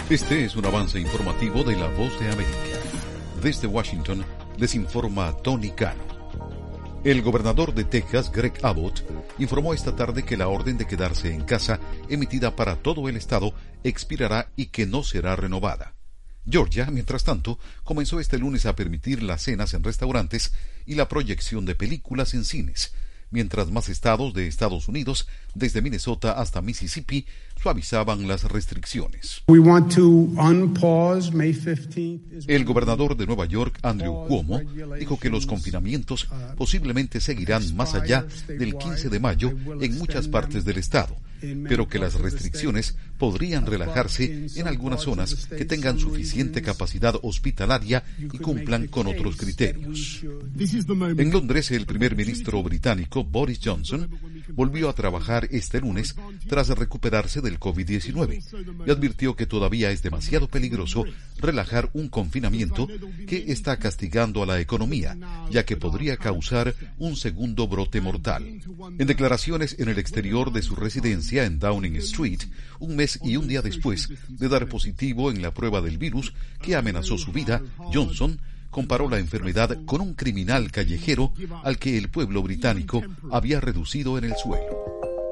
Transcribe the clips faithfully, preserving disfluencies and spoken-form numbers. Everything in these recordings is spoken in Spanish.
Este es un avance informativo de La Voz de América. Desde Washington les informa Tony Cano. El gobernador de Texas, Greg Abbott, informó esta tarde que la orden de quedarse en casa emitida para todo el estado expirará y que no será renovada. Georgia, mientras tanto, comenzó este lunes a permitir las cenas en restaurantes y la proyección de películas en cines, mientras más estados de Estados Unidos, desde Minnesota hasta Mississippi, suavizaban las restricciones. El gobernador de Nueva York, Andrew Cuomo, dijo que los confinamientos posiblemente seguirán más allá del quince de mayo en muchas partes del estado, pero que las restricciones podrían relajarse en algunas zonas que tengan suficiente capacidad hospitalaria y cumplan con otros criterios. En Londres, el primer ministro británico, Boris Johnson, volvió a trabajar este lunes tras recuperarse del COVID diecinueve y advirtió que todavía es demasiado peligroso relajar un confinamiento que está castigando a la economía, ya que podría causar un segundo brote mortal. En declaraciones en el exterior de su residencia en Downing Street, un mes y un día después de dar positivo en la prueba del virus que amenazó su vida, Johnson comparó la enfermedad con un criminal callejero al que el pueblo británico había reducido en el suelo.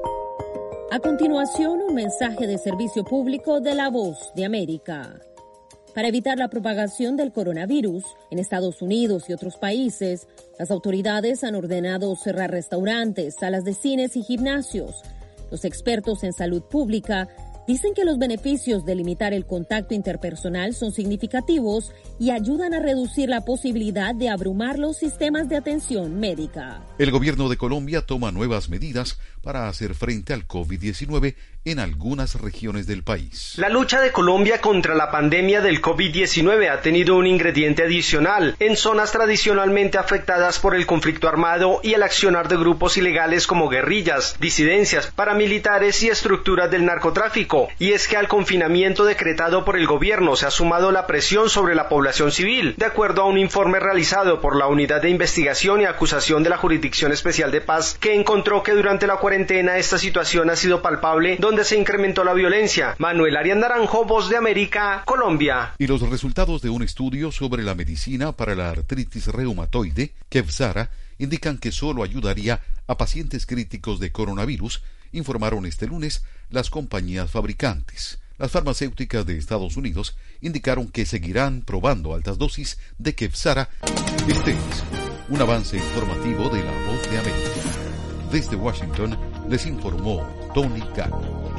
A continuación, un mensaje de servicio público de La Voz de América. Para evitar la propagación del coronavirus en Estados Unidos y otros países, las autoridades han ordenado cerrar restaurantes, salas de cines y gimnasios. Los expertos en salud pública dicen que los beneficios de limitar el contacto interpersonal son significativos y ayudan a reducir la posibilidad de abrumar los sistemas de atención médica. El gobierno de Colombia toma nuevas medidas para hacer frente al COVID diecinueve en algunas regiones del país. La lucha de Colombia contra la pandemia del COVID diecinueve ha tenido un ingrediente adicional en zonas tradicionalmente afectadas por el conflicto armado y el accionar de grupos ilegales como guerrillas, disidencias, paramilitares y estructuras del narcotráfico. Y es que al confinamiento decretado por el gobierno se ha sumado la presión sobre la población civil, de acuerdo a un informe realizado por la Unidad de Investigación y Acusación de la Jurisdicción Especial de Paz, que encontró que durante la cuarentena esta situación ha sido palpable, donde se incrementó la violencia. Manuel Arias Naranjo, Voz de América, Colombia. Y los resultados de un estudio sobre la medicina para la artritis reumatoide, Kevzara, indican que solo ayudaría a pacientes críticos de coronavirus, informaron este lunes las compañías fabricantes. Las farmacéuticas de Estados Unidos indicaron que seguirán probando altas dosis de Kevzara. Este es un avance informativo de La Voz de América. Desde Washington les informó Tony Cano.